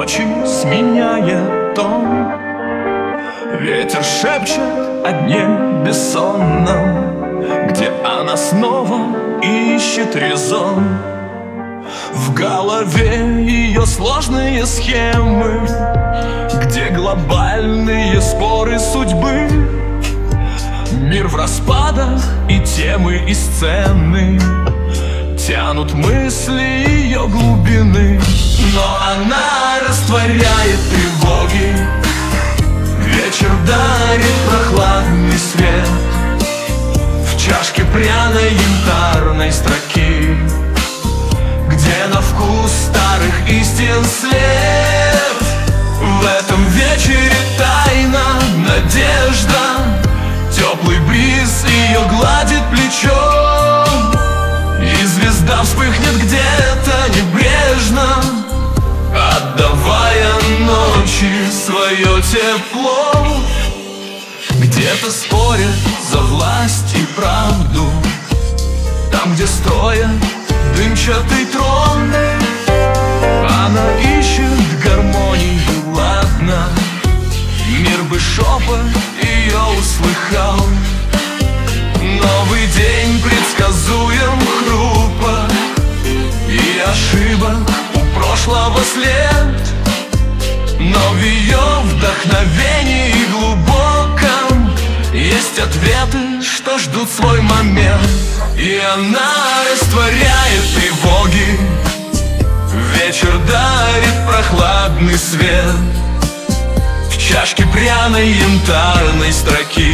ночи сменяет тон. Ветер шепчет о дне бессонном, где она снова ищет резон. В голове ее сложные схемы, где глобальные споры судьбы. Мир в распадах, и темы, и сцены тянут мысли ее глубины. Но она растворяет тревоги, вечер дарит прохладный свет. В чашке пряной янтарной строки, где на вкус старых истин след. В этом вечере тайна, надежда, теплый бриз ее гладит плечо. И звезда вспыхнет где-то небрежно, отдавая ночи свое тепло. Где-то спорят за власть и правду, там, где стоят дымчатый трон. Она ищет гармонию, ладно, мир бы шепот ее услыхал. Новый день предсказуем хрупок, и ошибок у прошлого след. Но в ее вдохновении глубоком есть ответы, что ждут свой момент. И она растворяет тревоги, вечер дарит прохладный свет. В чашке пряной янтарной строки,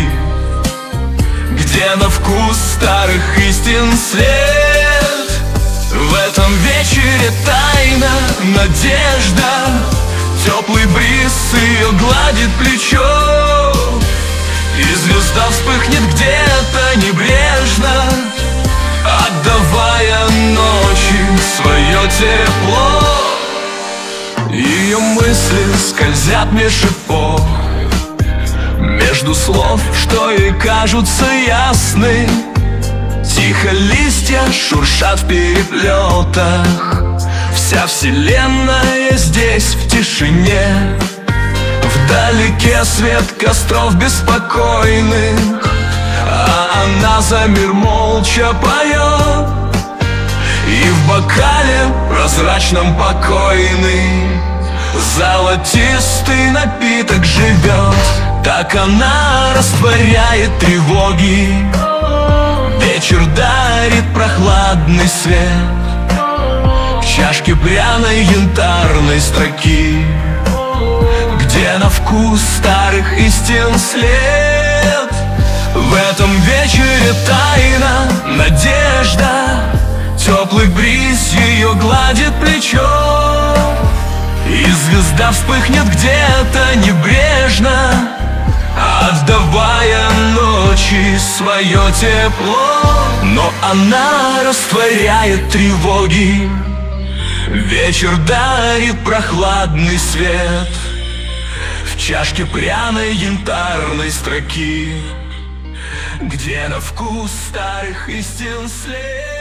где на вкус старых истин след. В этом вечере тайна, надежда, теплый бриз ее гладит плечо. И звезда вспыхнет где-то небрежно, отдавая ночи свое тепло. Ее мысли скользят меж эпох, между слов, что ей кажутся ясны. Тихо листья шуршат в переплетах, вся вселенная здесь в тишине. Вдалеке свет костров беспокойных, а она за мир молча поет. И в бокале прозрачном покойный золотистый напиток живет. Так она растворяет тревоги, вечер дарит прохладный свет. В чашке пряной янтарной строки, где на вкус старых истин след. В этом вечере тайна, надежда, теплый бриз ее гладит плечо. И звезда вспыхнет где-то небрежно, отдавая ночи свое тепло. Но она растворяет тревоги, вечер дарит прохладный свет. В чашке пряной янтарной строки, где на вкус старых истин след.